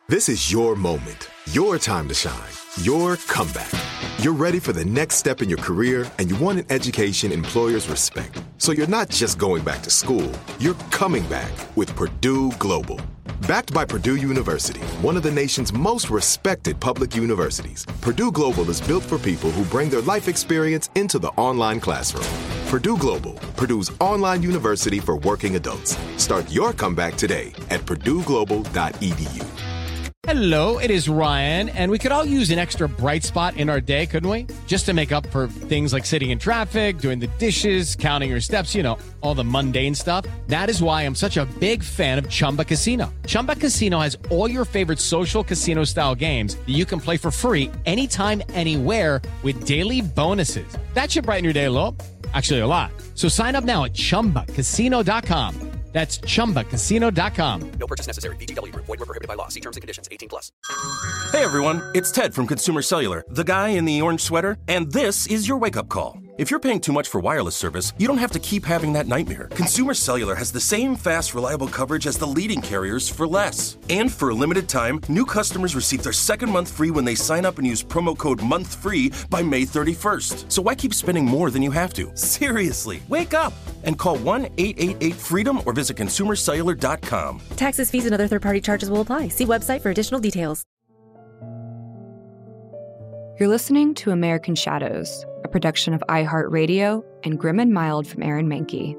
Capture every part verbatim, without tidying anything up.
This is your moment, your time to shine, your comeback. You're ready for the next step in your career, and you want an education employers respect. So you're not just going back to school, you're coming back with Purdue Global. Backed by Purdue University, one of the nation's most respected public universities, Purdue Global is built for people who bring their life experience into the online classroom. Purdue Global, Purdue's online university for working adults. Start your comeback today at purdue global dot e d u. Hello, it is Ryan, and we could all use an extra bright spot in our day, couldn't we? Just to make up for things like sitting in traffic, doing the dishes, counting your steps, you know, all the mundane stuff. That is why I'm such a big fan of Chumba Casino. Chumba Casino has all your favorite social casino-style games that you can play for free anytime, anywhere with daily bonuses. That should brighten your day a little. Actually, a lot. So sign up now at chumba casino dot com. That's chumba casino dot com. No purchase necessary. V G W Group. Void where prohibited by law. See terms and conditions. eighteen plus. Hey everyone, it's Ted from Consumer Cellular, the guy in the orange sweater, and this is your wake-up call. If you're paying too much for wireless service, you don't have to keep having that nightmare. Consumer Cellular has the same fast, reliable coverage as the leading carriers for less. And for a limited time, new customers receive their second month free when they sign up and use promo code MONTHFREE by May thirty-first. So why keep spending more than you have to? Seriously, wake up and call one eight eight eight freedom or visit consumer cellular dot com. Taxes, fees, and other third-party charges will apply. See website for additional details. You're listening to American Shadows, a production of iHeartRadio and Grim and Mild from Aaron Mahnke.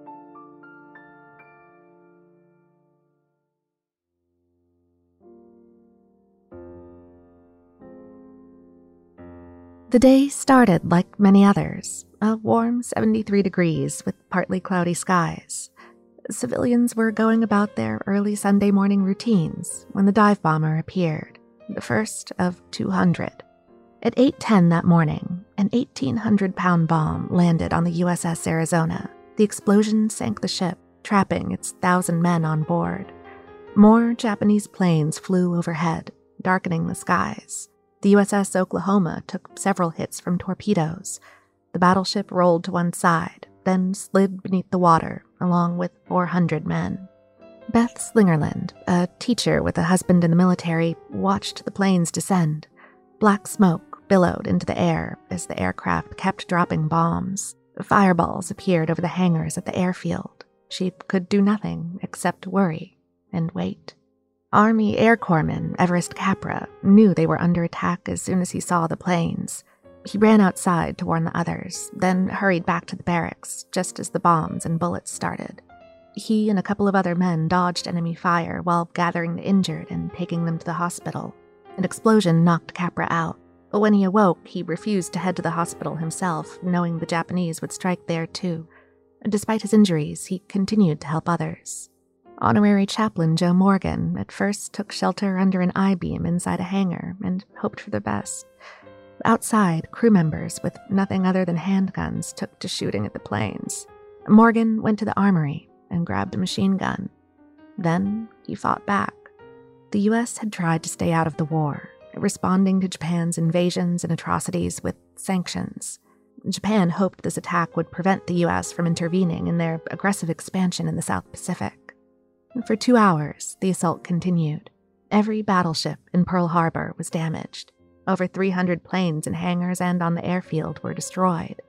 The day started like many others, a warm seventy-three degrees with partly cloudy skies. Civilians were going about their early Sunday morning routines when the dive bomber appeared, the first of two hundred. At eight ten that morning, an eighteen hundred pound bomb landed on the U S S Arizona. The explosion sank the ship, trapping its thousand men on board. More Japanese planes flew overhead, darkening the skies. The U S S Oklahoma took several hits from torpedoes. The battleship rolled to one side, then slid beneath the water, along with four hundred men. Beth Slingerland, a teacher with a husband in the military, watched the planes descend. Black smoke billowed into the air as the aircraft kept dropping bombs. Fireballs appeared over the hangars at the airfield. She could do nothing except worry and wait. Army Air Corpsman Everest Capra knew they were under attack as soon as he saw the planes. He ran outside to warn the others, then hurried back to the barracks just as the bombs and bullets started. He and a couple of other men dodged enemy fire while gathering the injured and taking them to the hospital. An explosion knocked Capra out. When he awoke, he refused to head to the hospital himself, knowing the Japanese would strike there too. Despite his injuries, he continued to help others. Honorary Chaplain Joe Morgan at first took shelter under an I-beam inside a hangar and hoped for the best. Outside, crew members with nothing other than handguns took to shooting at the planes. Morgan went to the armory and grabbed a machine gun. Then he fought back. The U S had tried to stay out of the war, responding to Japan's invasions and atrocities with sanctions. Japan hoped this attack would prevent the U S from intervening in their aggressive expansion in the South Pacific. For two hours, the assault continued. Every battleship in Pearl Harbor was damaged. Over three hundred planes in hangars and on the airfield were destroyed.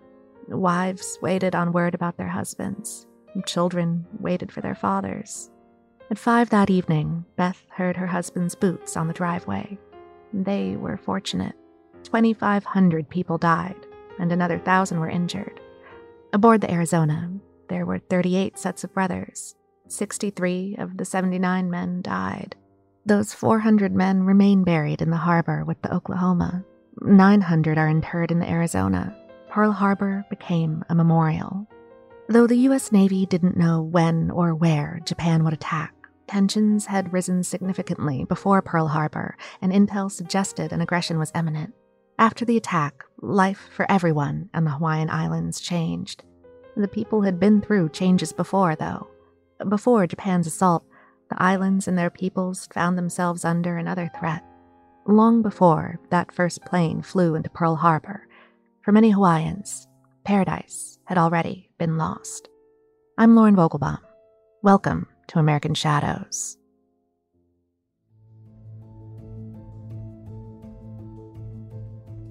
Wives waited on word about their husbands. Children waited for their fathers. At five that evening, Beth heard her husband's boots on the driveway. They were fortunate. twenty-five hundred people died, and another thousand were injured. Aboard the Arizona, there were thirty-eight sets of brothers. sixty-three of the seventy-nine men died. Those four hundred men remain buried in the harbor with the Oklahoma. nine hundred are interred in the Arizona. Pearl Harbor became a memorial. Though the U S Navy didn't know when or where Japan would attack, tensions had risen significantly before Pearl Harbor, and intel suggested an aggression was imminent. After the attack, life for everyone on the Hawaiian Islands changed. The people had been through changes before, though. Before Japan's assault, the islands and their peoples found themselves under another threat. Long before that first plane flew into Pearl Harbor, for many Hawaiians, paradise had already been lost. I'm Lauren Vogelbaum. Welcome to American Shadows.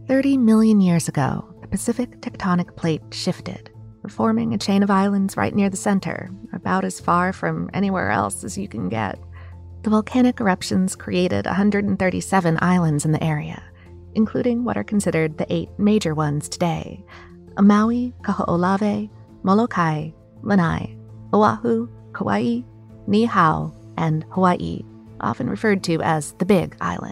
Thirty million years ago, the Pacific tectonic plate shifted, forming a chain of islands right near the center, about as far from anywhere else as you can get. The volcanic eruptions created one hundred thirty-seven islands in the area, including what are considered the eight major ones today: Maui, Kaho'olawe, Molokai, Lanai, Oahu, Kauai, Niihau, and Hawaii, often referred to as the Big Island.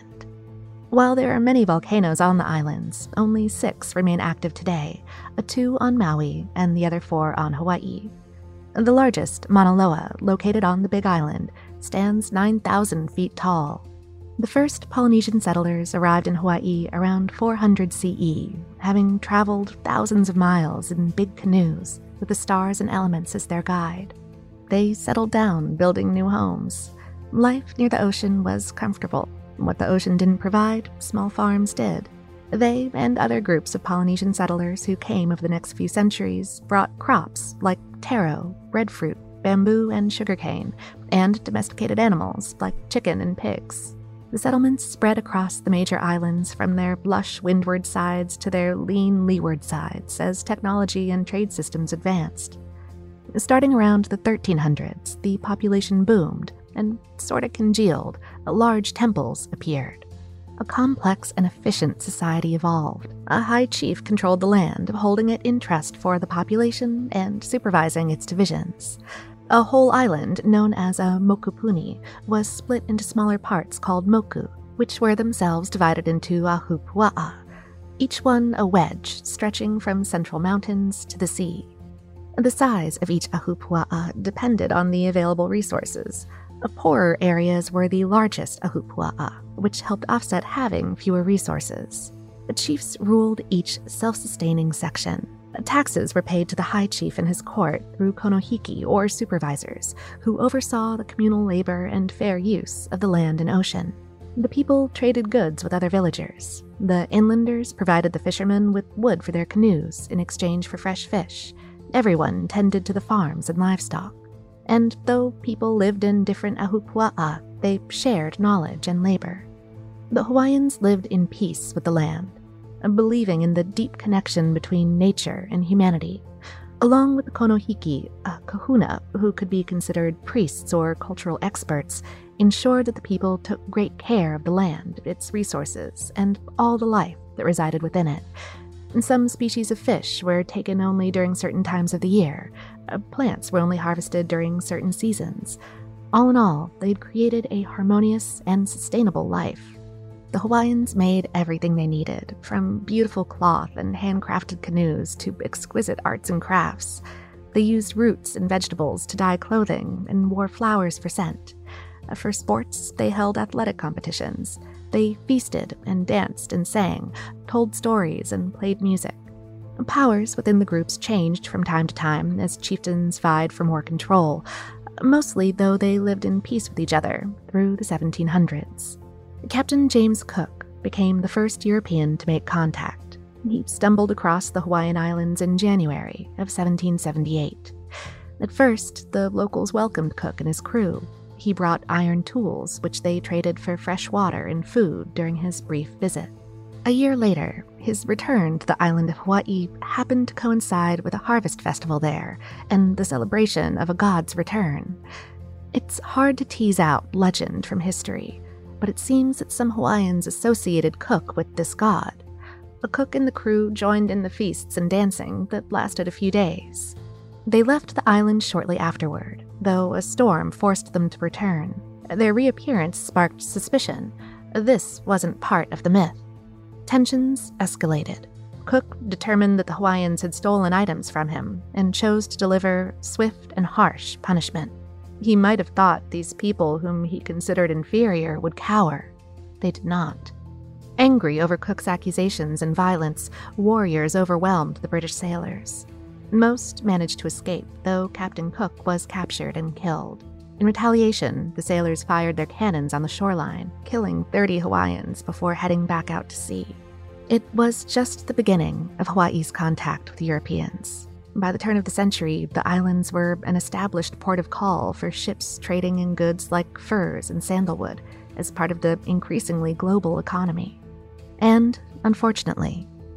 While there are many volcanoes on the islands, only six remain active today, a two on Maui and the other four on Hawaii. The largest, Mauna Loa, located on the Big Island, stands nine thousand feet tall. The first Polynesian settlers arrived in Hawaii around four hundred C E, having traveled thousands of miles in big canoes with the stars and elements as their guide. They settled down, building new homes. Life near the ocean was comfortable. What the ocean didn't provide, small farms did. They and other groups of Polynesian settlers who came over the next few centuries brought crops like taro, breadfruit, bamboo, and sugarcane, and domesticated animals like chicken and pigs. The settlements spread across the major islands from their lush windward sides to their lean leeward sides as technology and trade systems advanced. Starting around the thirteen hundreds, the population boomed and sort of congealed. Large temples appeared. A complex and efficient society evolved. A high chief controlled the land, holding it in trust for the population and supervising its divisions. A whole island, known as a mokupuni, was split into smaller parts called moku, which were themselves divided into ahupua'a, each one a wedge stretching from central mountains to the sea. The size of each ahupua'a depended on the available resources. Poorer areas were the largest ahupua'a, which helped offset having fewer resources. The chiefs ruled each self-sustaining section. Taxes were paid to the high chief and his court through konohiki, or supervisors, who oversaw the communal labor and fair use of the land and ocean. The people traded goods with other villagers. The inlanders provided the fishermen with wood for their canoes in exchange for fresh fish. Everyone tended to the farms and livestock. And though people lived in different ahupua'a, they shared knowledge and labor. The Hawaiians lived in peace with the land, believing in the deep connection between nature and humanity. Along with the konohiki, a kahuna, who could be considered priests or cultural experts, ensured that the people took great care of the land, its resources, and all the life that resided within it. Some species of fish were taken only during certain times of the year. Plants were only harvested during certain seasons. All in all, they'd created a harmonious and sustainable life. The Hawaiians made everything they needed, from beautiful cloth and handcrafted canoes to exquisite arts and crafts. They used roots and vegetables to dye clothing and wore flowers for scent. For sports, they held athletic competitions. They feasted and danced and sang, told stories and played music. Powers within the groups changed from time to time as chieftains vied for more control, mostly though they lived in peace with each other through the seventeen hundreds. Captain James Cook became the first European to make contact. He stumbled across the Hawaiian Islands in January of seventeen seventy-eight. At first, the locals welcomed Cook and his crew. He brought iron tools, which they traded for fresh water and food during his brief visit. A year later, his return to the island of Hawaii happened to coincide with a harvest festival there and the celebration of a god's return. It's hard to tease out legend from history, but it seems that some Hawaiians associated Cook with this god. The Cook and the crew joined in the feasts and dancing that lasted a few days. They left the island shortly afterward, though a storm forced them to return. Their reappearance sparked suspicion. This wasn't part of the myth. Tensions escalated. Cook determined that the Hawaiians had stolen items from him and chose to deliver swift and harsh punishment. He might have thought these people whom he considered inferior would cower. They did not. Angry over Cook's accusations and violence, warriors overwhelmed the British sailors. Most managed to escape, though Captain Cook was captured and killed. In retaliation, the sailors fired their cannons on the shoreline, killing thirty Hawaiians before heading back out to sea. It was just the beginning of Hawaii's contact with Europeans. By the turn of the century, the islands were an established port of call for ships trading in goods like furs and sandalwood as part of the increasingly global economy. And, unfortunately,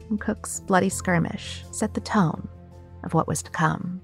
Cook's bloody skirmish set the tone of what was to come.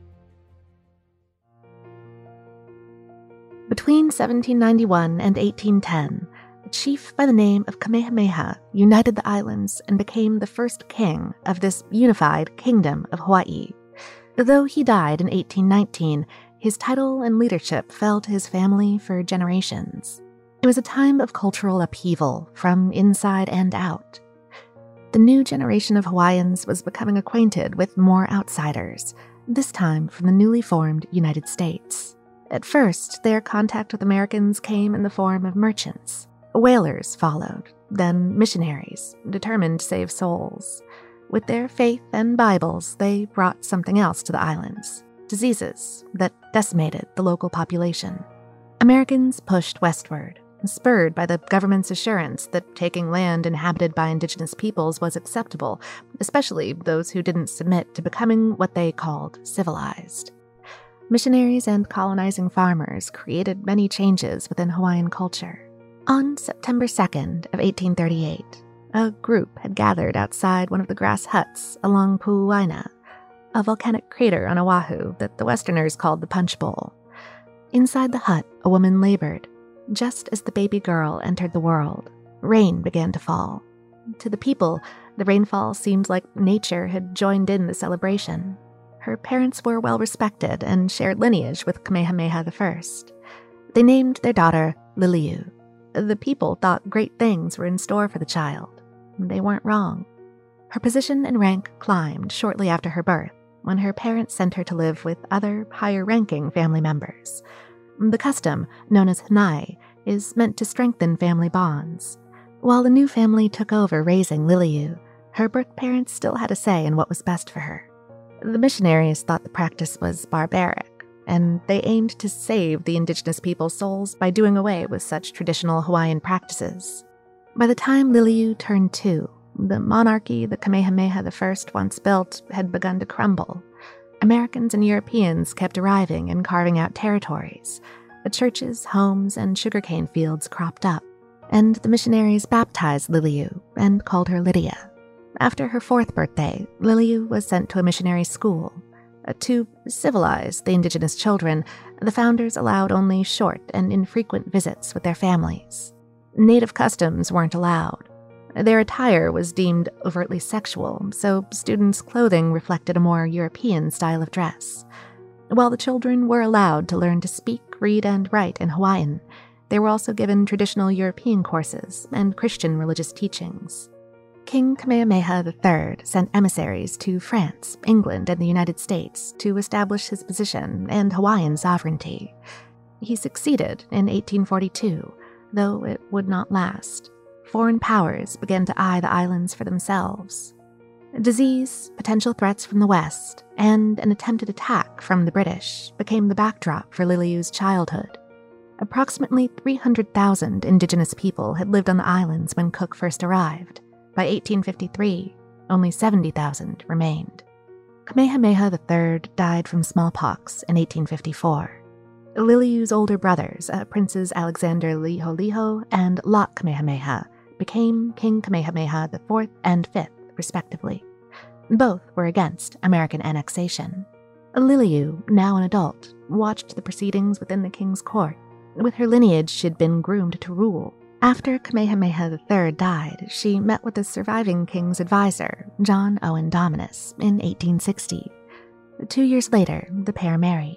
Between seventeen ninety-one and eighteen ten, a chief by the name of Kamehameha united the islands and became the first king of this unified kingdom of Hawaii. Though he died in eighteen nineteen, his title and leadership fell to his family for generations. It was a time of cultural upheaval from inside and out. The new generation of Hawaiians was becoming acquainted with more outsiders, this time from the newly formed United States. At first, their contact with Americans came in the form of merchants. Whalers followed, then missionaries, determined to save souls. With their faith and Bibles, they brought something else to the islands: diseases that decimated the local population. Americans pushed westward, spurred by the government's assurance that taking land inhabited by indigenous peoples was acceptable, especially those who didn't submit to becoming what they called civilized. Missionaries and colonizing farmers created many changes within Hawaiian culture. On September second of eighteen thirty-eight, a group had gathered outside one of the grass huts along Puuaina, a volcanic crater on Oahu that the Westerners called the Punch Bowl. Inside the hut, a woman labored. Just as the baby girl entered the world, rain began to fall. To the people, the rainfall seemed like nature had joined in the celebration. Her parents were well respected and shared lineage with Kamehameha the First. They named their daughter Liliu. The people thought great things were in store for the child. They weren't wrong. Her position and rank climbed shortly after her birth, when her parents sent her to live with other higher-ranking family members. The custom, known as hanai, is meant to strengthen family bonds. While the new family took over raising Liliu, her birth parents still had a say in what was best for her. The missionaries thought the practice was barbaric, and they aimed to save the indigenous people's souls by doing away with such traditional Hawaiian practices. By the time Liliu turned two, the monarchy that Kamehameha the First once built had begun to crumble. Americans and Europeans kept arriving and carving out territories. The churches, homes, and sugarcane fields cropped up, and the missionaries baptized Liliu and called her Lydia. After her fourth birthday, Liliu was sent to a missionary school. To civilize the indigenous children, the founders allowed only short and infrequent visits with their families. Native customs weren't allowed. Their attire was deemed overtly sexual, so students' clothing reflected a more European style of dress. While the children were allowed to learn to speak, read, and write in Hawaiian, they were also given traditional European courses and Christian religious teachings. King Kamehameha the Third sent emissaries to France, England, and the United States to establish his position and Hawaiian sovereignty. He succeeded in eighteen forty-two, though it would not last. Foreign powers began to eye the islands for themselves. Disease, potential threats from the West, and an attempted attack from the British became the backdrop for Liliu's childhood. Approximately three hundred thousand indigenous people had lived on the islands when Cook first arrived. By eighteen fifty-three, only seventy thousand remained. Kamehameha the Third died from smallpox in eighteen fifty-four. Liliu's older brothers, uh, Princes Alexander Liholiho and Lot Kamehameha, became King Kamehameha the Fourth and Fifth, respectively. Both were against American annexation. Liliu, now an adult, watched the proceedings within the king's court. With her lineage, she'd been groomed to rule. After Kamehameha the Third died, she met with the surviving king's advisor, John Owen Dominus, in eighteen sixty. Two years later, the pair married.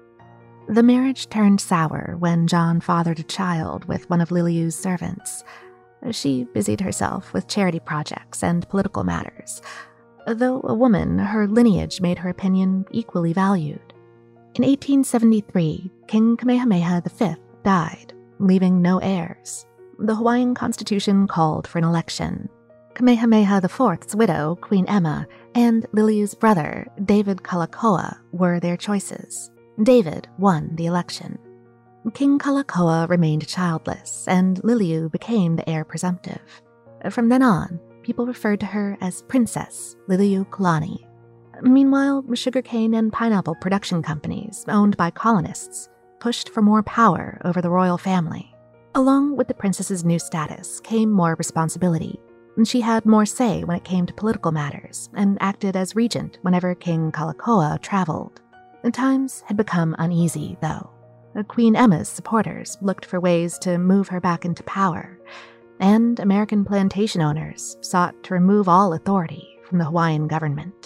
The marriage turned sour when John fathered a child with one of Liliu's servants. She busied herself with charity projects and political matters. Though a woman, her lineage made her opinion equally valued. In eighteen seventy-three, King Kamehameha the Fifth died, leaving no heirs. The Hawaiian Constitution called for an election. Kamehameha the Fourth's widow, Queen Emma, and Liliu's brother, David Kalakaua, were their choices. David won the election. King Kalakaua remained childless, and Liliu became the heir presumptive. From then on, people referred to her as Princess Liliu Kulani. Meanwhile, sugarcane and pineapple production companies, owned by colonists, pushed for more power over the royal family. Along with the princess's new status came more responsibility. She had more say when it came to political matters and acted as regent whenever King Kalakaua traveled. The times had become uneasy, though. Queen Emma's supporters looked for ways to move her back into power, and American plantation owners sought to remove all authority from the Hawaiian government.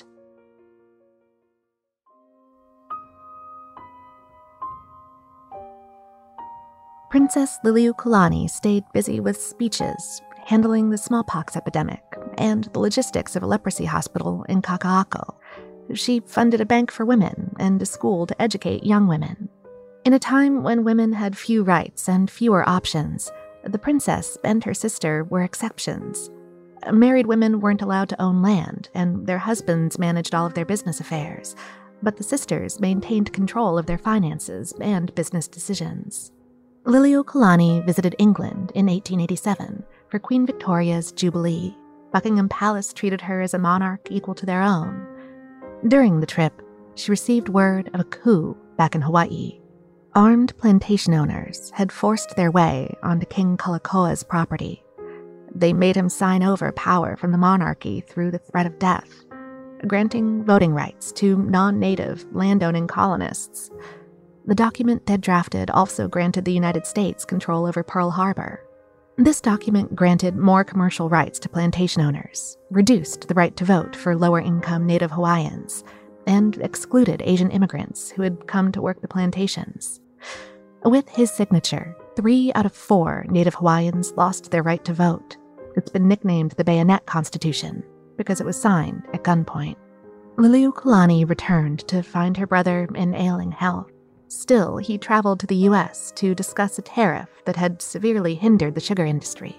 Princess Liliuokalani stayed busy with speeches, handling the smallpox epidemic, and the logistics of a leprosy hospital in Kaka'ako. She funded a bank for women and a school to educate young women. In a time when women had few rights and fewer options, the princess and her sister were exceptions. Married women weren't allowed to own land, and their husbands managed all of their business affairs, but the sisters maintained control of their finances and business decisions. Liliuokalani visited England in eighteen eighty-seven for Queen Victoria's Jubilee. Buckingham Palace treated her as a monarch equal to their own. During the trip, she received word of a coup back in Hawaii. Armed plantation owners had forced their way onto King Kalakaua's property. They made him sign over power from the monarchy through the threat of death, granting voting rights to non-native landowning colonists. The document they'd drafted also granted the United States control over Pearl Harbor. This document granted more commercial rights to plantation owners, reduced the right to vote for lower-income Native Hawaiians, and excluded Asian immigrants who had come to work the plantations. With his signature, three out of four Native Hawaiians lost their right to vote. It's been nicknamed the Bayonet Constitution because it was signed at gunpoint. Liliuokalani returned to find her brother in ailing health. Still, he traveled to the U S to discuss a tariff that had severely hindered the sugar industry.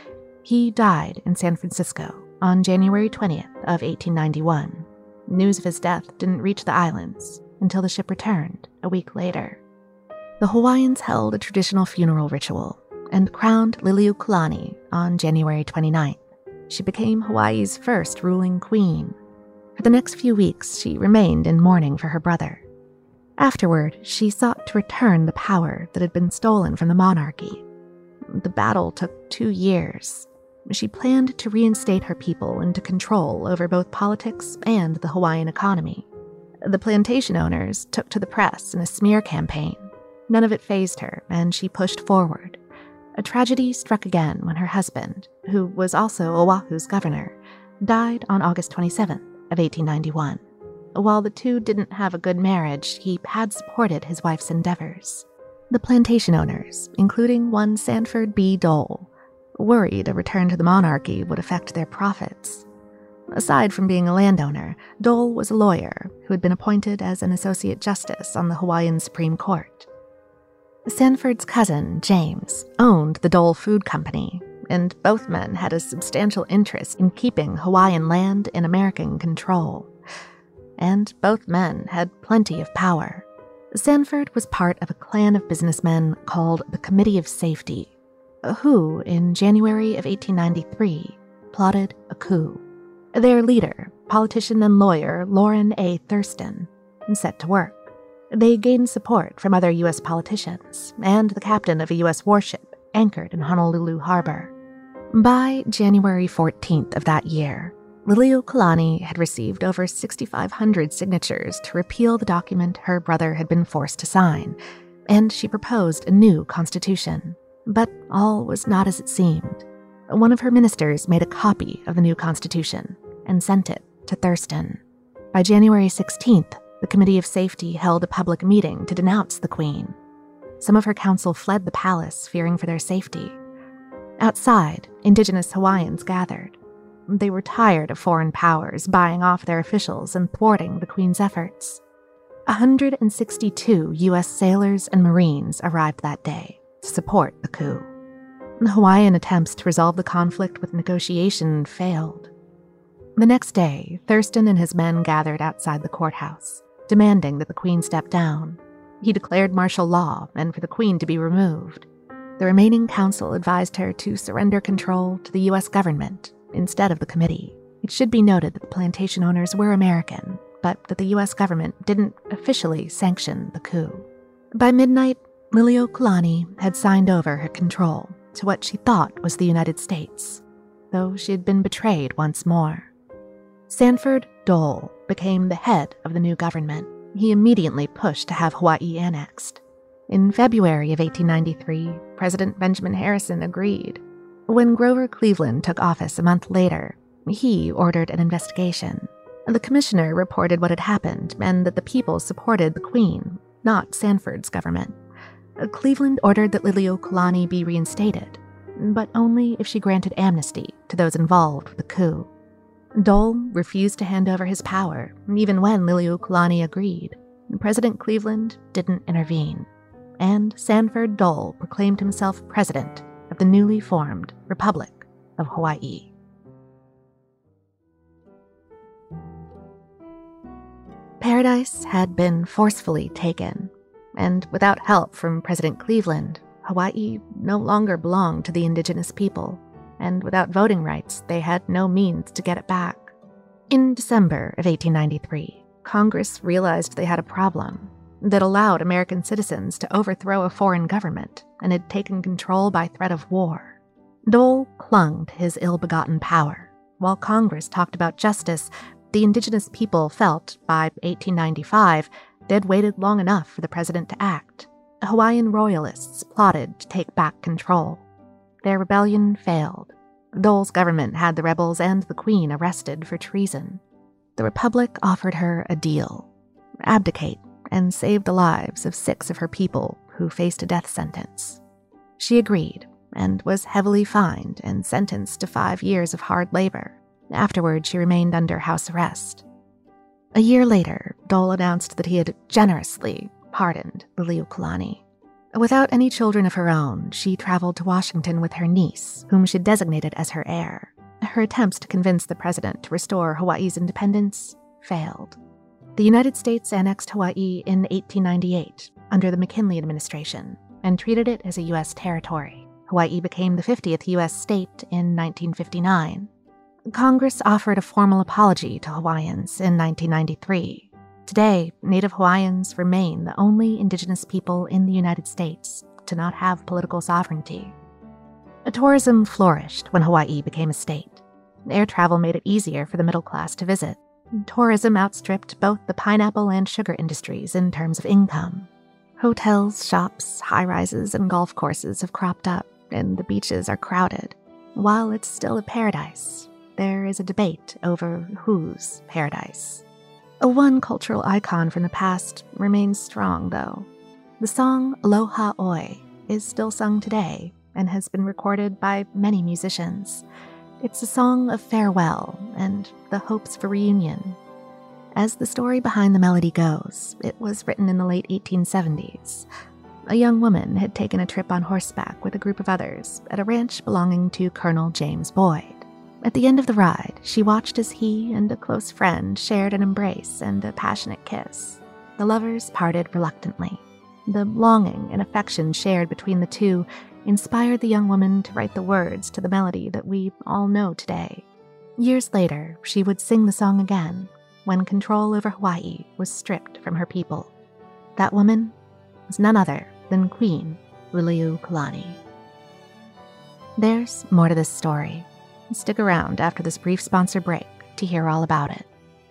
He died in San Francisco on January twentieth of eighteen ninety-one. News of his death didn't reach the islands until the ship returned a week later. The Hawaiians held a traditional funeral ritual and crowned Liliuokalani on January twenty-ninth. She became Hawaii's first ruling queen. For the next few weeks, she remained in mourning for her brother. Afterward, she sought to return the power that had been stolen from the monarchy. The battle took two years. She planned to reinstate her people into control over both politics and the Hawaiian economy. The plantation owners took to the press in a smear campaign. None of it fazed her, and she pushed forward. A tragedy struck again when her husband, who was also Oahu's governor, died on August twenty-seventh of eighteen ninety-one. While the two didn't have a good marriage, he had supported his wife's endeavors. The plantation owners, including one Sanford B. Dole, worried a return to the monarchy would affect their profits. Aside from being a landowner, Dole was a lawyer who had been appointed as an associate justice on the Hawaiian Supreme Court. Sanford's cousin, James, owned the Dole Food Company, and both men had a substantial interest in keeping Hawaiian land in American control. And both men had plenty of power. Sanford was part of a clan of businessmen called the Committee of Safety, who, in January of eighteen ninety-three, plotted a coup. Their leader, politician and lawyer Loren A. Thurston, set to work. They gained support from other U S politicians and the captain of a U S warship anchored in Honolulu Harbor. By January fourteenth of that year, Liliuokalani had received over six thousand five hundred signatures to repeal the document her brother had been forced to sign, and she proposed a new constitution. But all was not as it seemed. One of her ministers made a copy of the new constitution and sent it to Thurston. By January sixteenth, the Committee of Safety held a public meeting to denounce the Queen. Some of her council fled the palace, fearing for their safety. Outside, indigenous Hawaiians gathered. They were tired of foreign powers buying off their officials and thwarting the Queen's efforts. one hundred sixty-two U S sailors and Marines arrived that day to support the coup. The Hawaiian attempts to resolve the conflict with negotiation failed. The next day, Thurston and his men gathered outside the courthouse, demanding that the Queen step down. He declared martial law and for the Queen to be removed. The remaining council advised her to surrender control to the U S government instead of the committee. It should be noted that the plantation owners were American, but that the U S government didn't officially sanction the coup. By midnight, Liliuokalani had signed over her control to what she thought was the United States. though she had been betrayed once more. Sanford Dole became the head of the new government. He immediately pushed to have Hawaii annexed. In February of eighteen ninety-three, President Benjamin Harrison agreed. When Grover Cleveland took office a month later, he ordered an investigation. The commissioner reported what had happened and that the people supported the Queen, not Sanford's government. Cleveland ordered that Liliuokalani be reinstated, but only if she granted amnesty to those involved with the coup. Dole refused to hand over his power, even when Liliuokalani agreed. President Cleveland didn't intervene, and Sanford Dole proclaimed himself president of the newly formed Republic of Hawaii. Paradise had been forcefully taken, and without help from President Cleveland, Hawaii no longer belonged to the indigenous people, and without voting rights, they had no means to get it back. In December of eighteen ninety-three, Congress realized they had a problem that allowed American citizens to overthrow a foreign government and had taken control by threat of war. Dole clung to his ill-begotten power. While Congress talked about justice, the indigenous people felt, by eighteen ninety-five, they'd waited long enough for the president to act. Hawaiian royalists plotted to take back control. Their rebellion failed. Dole's government had the rebels and the Queen arrested for treason. The Republic offered her a deal: abdicate and save the lives of six of her people who faced a death sentence. She agreed and was heavily fined and sentenced to five years of hard labor. Afterward, she remained under house arrest. A year later, Dole announced that he had generously pardoned Liliuokalani. Without any children of her own, she traveled to Washington with her niece, whom she designated as her heir. Her attempts to convince the president to restore Hawaii's independence failed. The United States annexed Hawaii in eighteen ninety-eight under the McKinley administration and treated it as a U S territory. Hawaii became the fiftieth U S state in nineteen fifty-nine. Congress offered a formal apology to Hawaiians in nineteen ninety-three. Today, Native Hawaiians remain the only indigenous people in the United States to not have political sovereignty. Tourism flourished when Hawaii became a state. Air travel made it easier for the middle class to visit. Tourism outstripped both the pineapple and sugar industries in terms of income. Hotels, shops, high-rises, and golf courses have cropped up, and the beaches are crowded. While it's still a paradise, there is a debate over whose paradise. A one cultural icon from the past remains strong, though. The song Aloha Oi is still sung today and has been recorded by many musicians. It's a song of farewell and the hopes of a reunion. As the story behind the melody goes, it was written in the late eighteen seventies. A young woman had taken a trip on horseback with a group of others at a ranch belonging to Colonel James Boyd. At the end of the ride, she watched as he and a close friend shared an embrace and a passionate kiss. The lovers parted reluctantly. The longing and affection shared between the two inspired the young woman to write the words to the melody that we all know today. Years later, she would sing the song again, when control over Hawaii was stripped from her people. That woman was none other than Queen Liliuokalani. There's more to this story. Stick around after this brief sponsor break to hear all about it.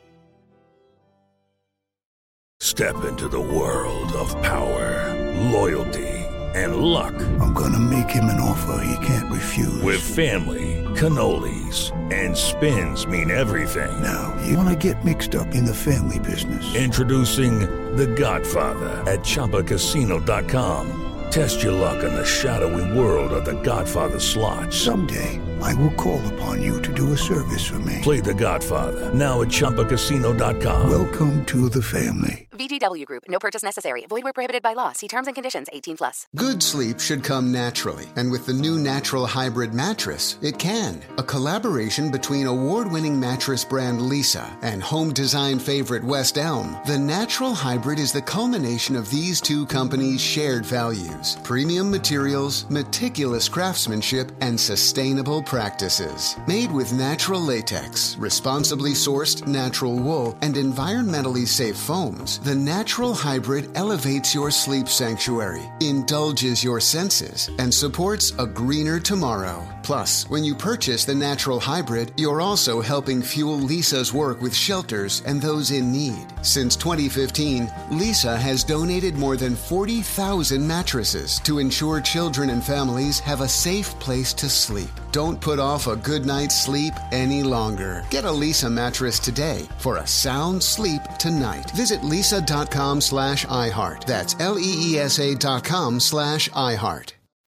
Step into the world of power, loyalty, and luck. I'm gonna make him an offer he can't refuse. With family, cannolis, and spins mean everything. Now, you wanna get mixed up in the family business. Introducing The Godfather at Chumba Casino dot com. Test your luck in the shadowy world of The Godfather slot. Someday, I will call upon you to do a service for me. Play The Godfather, now at Chumba Casino dot com. Welcome to the family. V G W Group. No purchase necessary. Void where prohibited by law. See terms and conditions. eighteen plus. Good sleep should come naturally, and with the new Natural Hybrid mattress, it can. A collaboration between award-winning mattress brand Leesa and home design favorite West Elm, the Natural Hybrid is the culmination of these two companies' shared values: premium materials, meticulous craftsmanship, and sustainable practices. Made with natural latex, responsibly sourced natural wool, and environmentally safe foams, the the natural hybrid elevates your sleep sanctuary, indulges your senses, and supports a greener tomorrow. Plus, when you purchase the natural hybrid, you're also helping fuel Lisa's work with shelters and those in need. Since twenty fifteen, Lisa has donated more than forty thousand mattresses to ensure children and families have a safe place to sleep. Don't put off a good night's sleep any longer. Get a Lisa mattress today for a sound sleep tonight. Visit lisa.com slash iHeart. That's L-E-E-S-A dot com slash iHeart.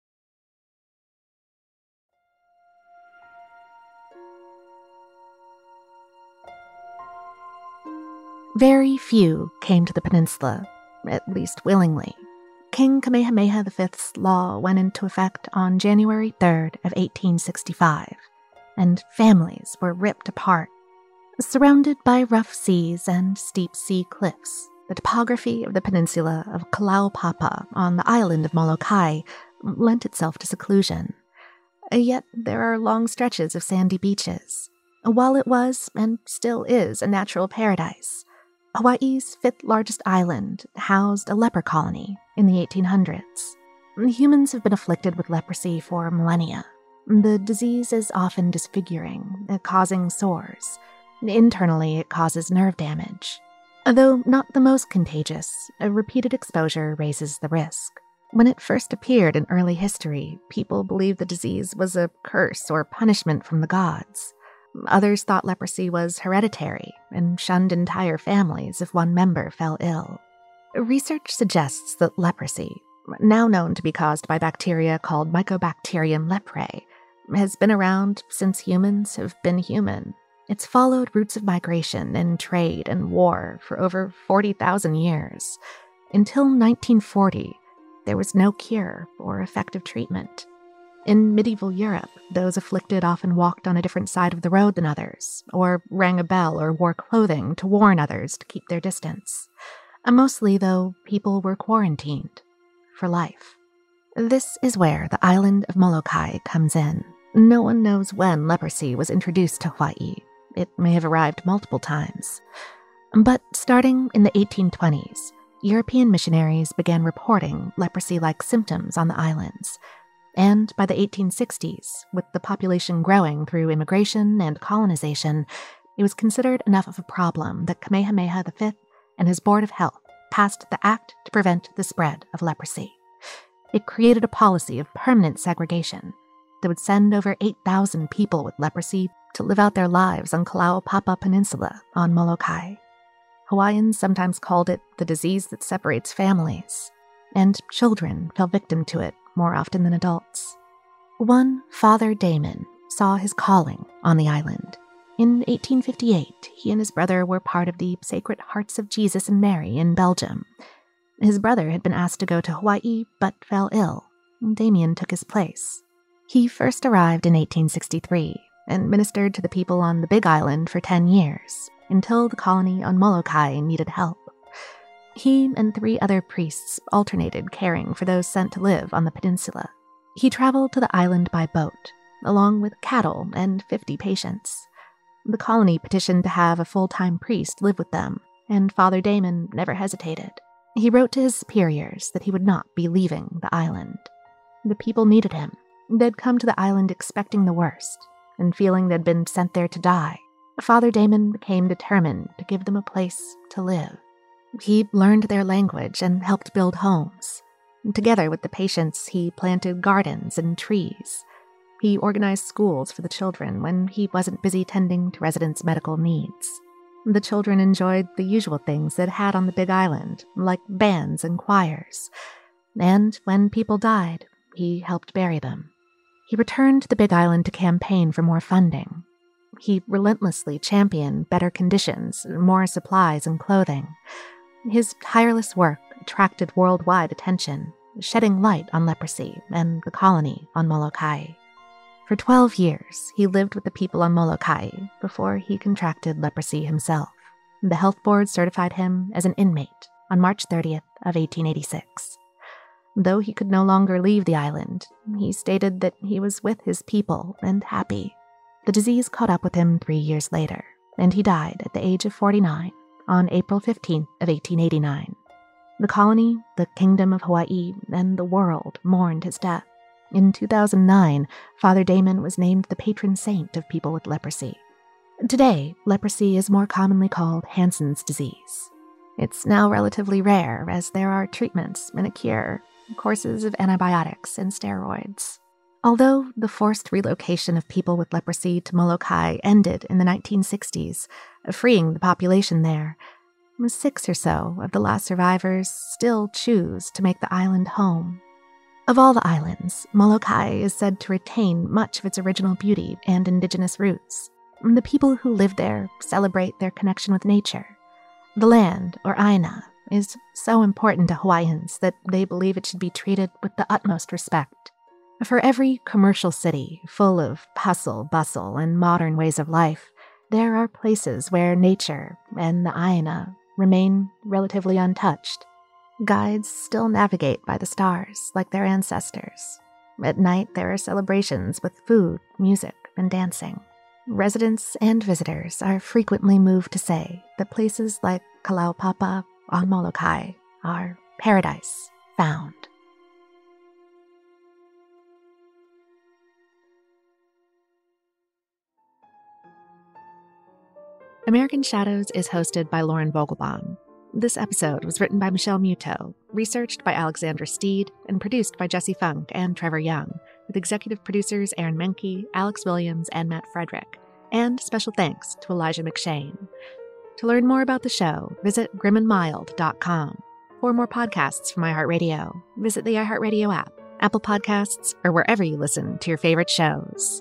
Very few came to the peninsula, at least willingly. King Kamehameha the Fifth's law went into effect on January third of eighteen sixty-five, and families were ripped apart. Surrounded by rough seas and steep sea cliffs, the topography of the peninsula of Kalaupapa on the island of Molokai lent itself to seclusion. Yet there are long stretches of sandy beaches. While it was, and still is, a natural paradise, Hawaii's fifth largest island housed a leper colony in the eighteen hundreds. Humans have been afflicted with leprosy for millennia. The disease is often disfiguring, causing sores. Internally, it causes nerve damage. Though not the most contagious, a repeated exposure raises the risk. When it first appeared in early history, people believed the disease was a curse or punishment from the gods. Others thought leprosy was hereditary and shunned entire families if one member fell ill. Research suggests that leprosy, now known to be caused by bacteria called Mycobacterium leprae, has been around since humans have been human. It's followed routes of migration and trade and war for over forty thousand years. Until nineteen forty, there was no cure or effective treatment. In medieval Europe, those afflicted often walked on a different side of the road than others, or rang a bell or wore clothing to warn others to keep their distance. Mostly, though, people were quarantined for life. This is where the island of Molokai comes in. No one knows when leprosy was introduced to Hawaii. It may have arrived multiple times. But starting in the eighteen twenties, European missionaries began reporting leprosy-like symptoms on the islands. And by the eighteen sixties, with the population growing through immigration and colonization, it was considered enough of a problem that Kamehameha the Fifth and his Board of Health passed the Act to Prevent the Spread of Leprosy. It created a policy of permanent segregation that would send over eight thousand people with leprosy to live out their lives on Kalaupapa Peninsula on Molokai. Hawaiians sometimes called it the disease that separates families, and children fell victim to it more often than adults. One Father Damon saw his calling on the island. In eighteen fifty-eight, he and his brother were part of the Sacred Hearts of Jesus and Mary in Belgium. His brother had been asked to go to Hawaii, but fell ill. Damien took his place. He first arrived in eighteen sixty-three and ministered to the people on the Big Island for ten years, until the colony on Molokai needed help. He and three other priests alternated caring for those sent to live on the peninsula. He traveled to the island by boat, along with cattle and fifty patients. The colony petitioned to have a full-time priest live with them, and Father Damon never hesitated. He wrote to his superiors that he would not be leaving the island. The people needed him. They'd come to the island expecting the worst, and feeling they'd been sent there to die. Father Damon became determined to give them a place to live. He learned their language and helped build homes. Together with the patients, he planted gardens and trees. He organized schools for the children when he wasn't busy tending to residents' medical needs. The children enjoyed the usual things they'd had on the Big Island, like bands and choirs. And when people died, he helped bury them. He returned to the Big Island to campaign for more funding. He relentlessly championed better conditions, more supplies and clothing. His tireless work attracted worldwide attention, shedding light on leprosy and the colony on Molokai. For twelve years, he lived with the people on Molokai before he contracted leprosy himself. The health board certified him as an inmate on March thirtieth of eighteen eighty-six. Though he could no longer leave the island, he stated that he was with his people and happy. The disease caught up with him three years later, and he died at the age of forty-nine on April fifteenth of eighteen eighty-nine. The colony, the Kingdom of Hawaii, and the world mourned his death. In two thousand nine, Father Damon was named the patron saint of people with leprosy. Today, leprosy is more commonly called Hansen's disease. It's now relatively rare, as there are treatments and a cure, courses of antibiotics and steroids. Although the forced relocation of people with leprosy to Molokai ended in the nineteen sixties, freeing the population there, six or so of the last survivors still choose to make the island home. Of all the islands, Molokai is said to retain much of its original beauty and indigenous roots. The people who live there celebrate their connection with nature. The land, or Aina, is so important to Hawaiians that they believe it should be treated with the utmost respect. For every commercial city full of hustle, bustle, and modern ways of life, there are places where nature and the Aina remain relatively untouched. Guides still navigate by the stars like their ancestors. At night, there are celebrations with food, music, and dancing. Residents and visitors are frequently moved to say that places like Kalaupapa on Molokai are paradise found. American Shadows is hosted by Lauren Vogelbaum. This episode was written by Michelle Muto, researched by Alexandra Steed, and produced by Jesse Funk and Trevor Young, with executive producers Aaron Menke, Alex Williams, and Matt Frederick. And special thanks to Elijah McShane. To learn more about the show, visit grim and mild dot com. For more podcasts from iHeartRadio, visit the iHeartRadio app, Apple Podcasts, or wherever you listen to your favorite shows.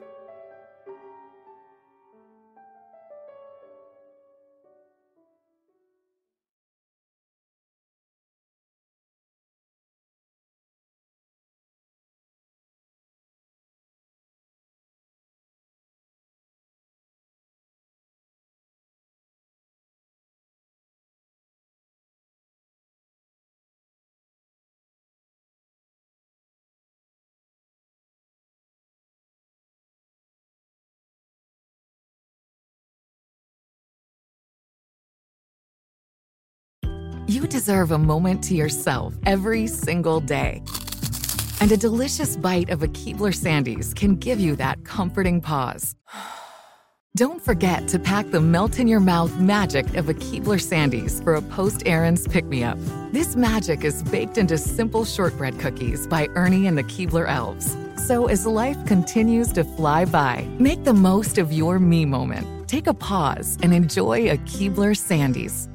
You deserve a moment to yourself every single day. And a delicious bite of a Keebler Sandies can give you that comforting pause. Don't forget to pack the melt-in-your-mouth magic of a Keebler Sandies for a post-errands pick-me-up. This magic is baked into simple shortbread cookies by Ernie and the Keebler Elves. So as life continues to fly by, make the most of your me moment. Take a pause and enjoy a Keebler Sandies.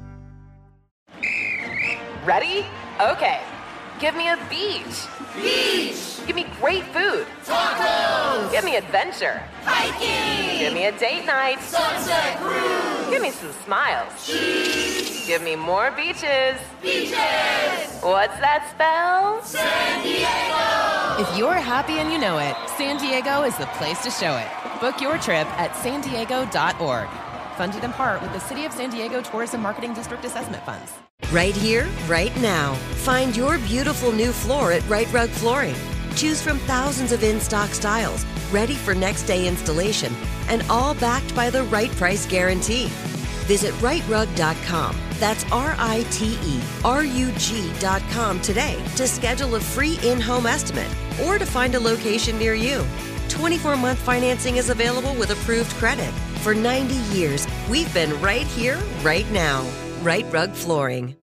Ready? Okay. Give me a beach. Beach. Give me great food. Tacos. Give me adventure. Hiking. Give me a date night. Sunset cruise. Give me some smiles. Cheese. Give me more beaches. Beaches. What's that spell? San Diego. If you're happy and you know it, San Diego is the place to show it. Book your trip at san diego dot org. Funded in part with the City of San Diego Tourism Marketing District Assessment Funds. Right here, right now. Find your beautiful new floor at Rite Rug Flooring. Choose from thousands of in-stock styles, ready for next day installation, and all backed by the right price guarantee. Visit rite rug dot com. That's R I T E R U G dot com today to schedule a free in-home estimate or to find a location near you. twenty-four month financing is available with approved credit. For ninety years, we've been right here, right now. Rite Rug Flooring.